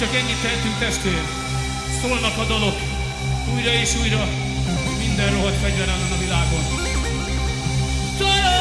csak ennyit tehetünk, testvér. Szólnak a dalok újra és újra minden rohadt fegyver ellen a világon. Talaj!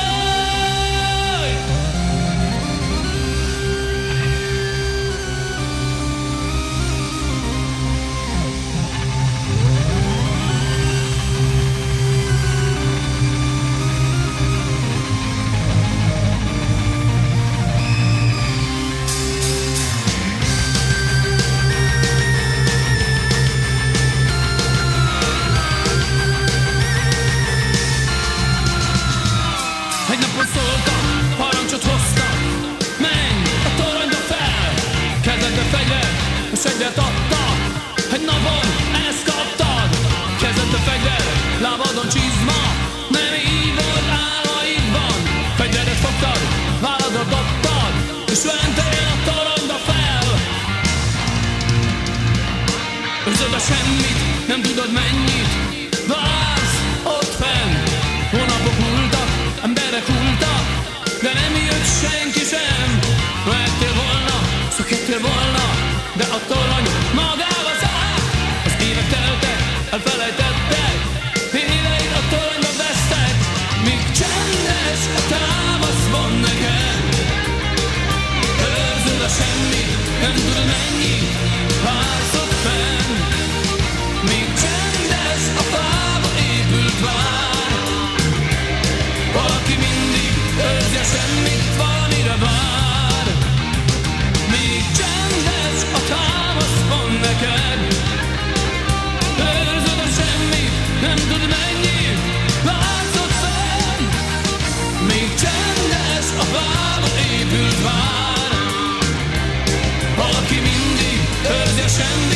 Egyet adtak, egy napon ezt kaptad. Kezedbe fegyver, lábadon csizma, nem így volt álmaidban. Fegyveret fogtad, válladra dobtad, és mentél a toronyba fel. Őrzöd a semmit, nem tudod mennyit vársz ott fenn. Hónapok múltak, emberek hultak, de nem jött senki sem. Mehettél volna, szökhettél volna, de a torony magába zárt. Az évek teltek, elfelejtettek, éveid a toronyba vesztek. Míg csendes a támaszban neked, őrzöd a semmit, nem tudod mennyit vársz ott fenn. Míg csendes a fába épült vár, valaki mindig őrzi a semmit, valamire vár. Míg csendes a támaszban neked, őrzöd a semmit, nem tud mennyit vársz ott fenn. Míg csendes a fába épült vár, valaki mindig őrzi a semmit.